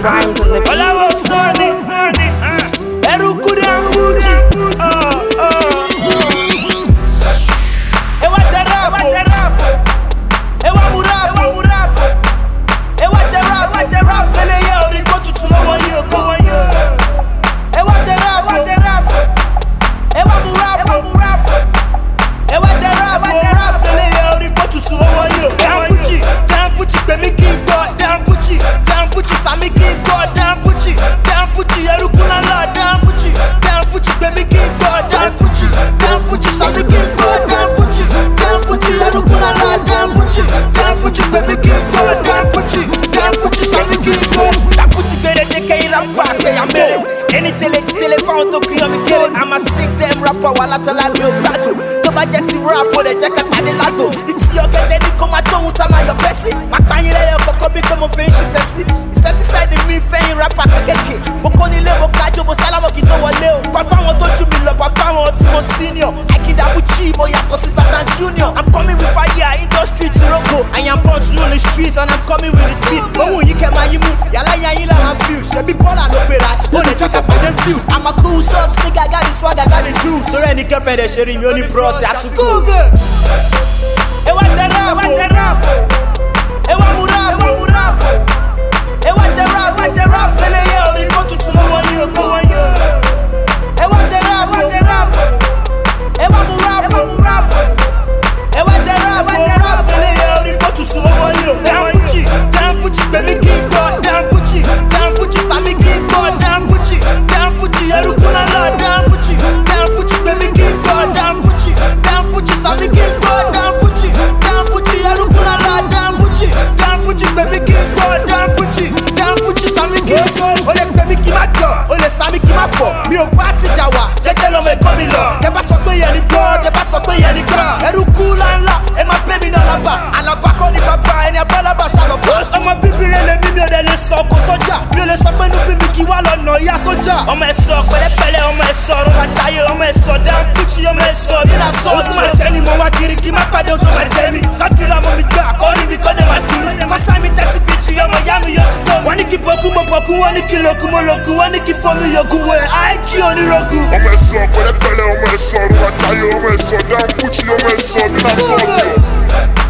Rhymes on the beat. All I want Stoney. Eruku dan Gucci. Ewa Jarapo. Ewa Murapo. Ewa Jarapo. Rap pele ye ori go tutu lowo yi oko. Ewa Jarapo. Ewa Murapo. Ewa Jarapo. Rap pele ye ori go tutu lowo yi oko. Dan Pucci pe mi ki gbo. Dan Pucci sami ki gbo. Dan Pucci eruku na la. Dan Pucci pe mi ki gbo. Dan Pucci sami ki gbo. Dan Pucci eruku na la. Dan Pucci pe mi ki gbo. Dan Pucci sami ki gbo. Dan Pucci gbere de ke irapa pe ya mere. Any telephone to kill me kill. I'm a sick damn rapper wala tala mi o gbado. Tó bá jẹ́ ti rap o le jẹ́ ká pàdé lágbo. Ìtì ọ̀gẹ̀dẹ̀ ní kó máa tóhun tá máa yọ pẹ́sì. Má pààyàn lẹ́yọ̀ kọ̀ọ̀kan bí pé mo fi ń ṣe pẹ́sì. Ìsẹ́tísáìdì mi fẹ́yìn rapper kékèké. Mo kó nílé mo kájọ mo sálámọ̀ kí tó wọlé o. Pa fáwọn tó jù mí lọ, pa fáwọn tí mo senior. Akidabuchi mo yàtọ̀ sí Satan Junior. I'm coming with fire, industry ti roko. I am born to rule the streets and I'm coming with the speed. Ohun yìí kẹ́ máa yín mú, yàrá yín lára feel. Ṣebí bọ́lá ló gbéra, ó lè jẹ́ ká pàdé field. I'm a cool soft nigga, I got the swag, I got the juice. Sórí ẹni girlfriend ẹ̀ ṣe rí mi, ó ní bros, àtúntò. Ewa Jarapo. Ewa Murapo. Ewa Jarapo. Rap pele ye ori go tutu lowo yi oko. Ewa Jarapo. Ewa Murapo. Ewa Jarapo. Rap pele ye ori go tutu lowo yi oko. Dan Pucci pe mi ki gbo. Dan Pucci sami ki gbo. Dan Pucci eruku na la. Dan Pucci pe mi ki gbo. Dan Pucci sami ki gbo. Dan Pucci eruku na la. Dan Pucci pe mi ki gbo. Dan Pucci sami ki gbo. O lè pè mí kí má gbọ́, o lè sami kí má fọ̀. Mi ò bá tìjà wá, jẹ́jẹ́ lọ́mọ ẹ̀kọ́ mi lọ. Tẹ bá sọ pé yẹn ni gbọ́, tẹ bá sọ pé yẹn ni gbà. Eruku ńláńlá, ẹ máa pè mí náà lábà. Àlàbà kọ́ ni bàbá ẹni abálábà ṣàlọ́bà. Ọmọ bíbí rẹ̀ lè mí, mi ò dẹ̀ lè sọ kó sọ́jà. Mi ò lè sọ pé inú bí mi kì í wá lọ́nà ìyá sọ́jà. Ọmọ ẹ̀ sọ pẹ̀lẹ́pẹ̀lẹ́, ọmọ ẹ̀ sọ ọ̀rọ̀ àjáyé, ọmọ ẹ̀ sọ Dan Pucci, ọmọ ẹ̀ sọ bí na sọ. Ó ti máa jẹ́ ni mo wá kiri kí má pàdé ojú máa jẹ mí. Kádìrá mo mi gbà, kọ́rí mi kọ́ dé máa kiri. Kọ́sá mi tẹ́tí bìtì, ọmọ ìyá mi yóò ti tó. Wọ́n ní kí bọ́kú mo bọ̀kú, wọ́n ní kí lókun mo lókun, wọ́n ní kí fọ́ọ̀mù yòókù mo ẹ̀ àìkí onírókù. Ọmọ ẹ̀ sọ pẹ̀lẹ́pẹ̀lẹ́, ọmọ ẹ̀ sọ ọ̀rọ̀ àjáyé, ọmọ ẹ̀ sọ Dan Pucci, ọmọ ẹ̀ sọ bí na sọ.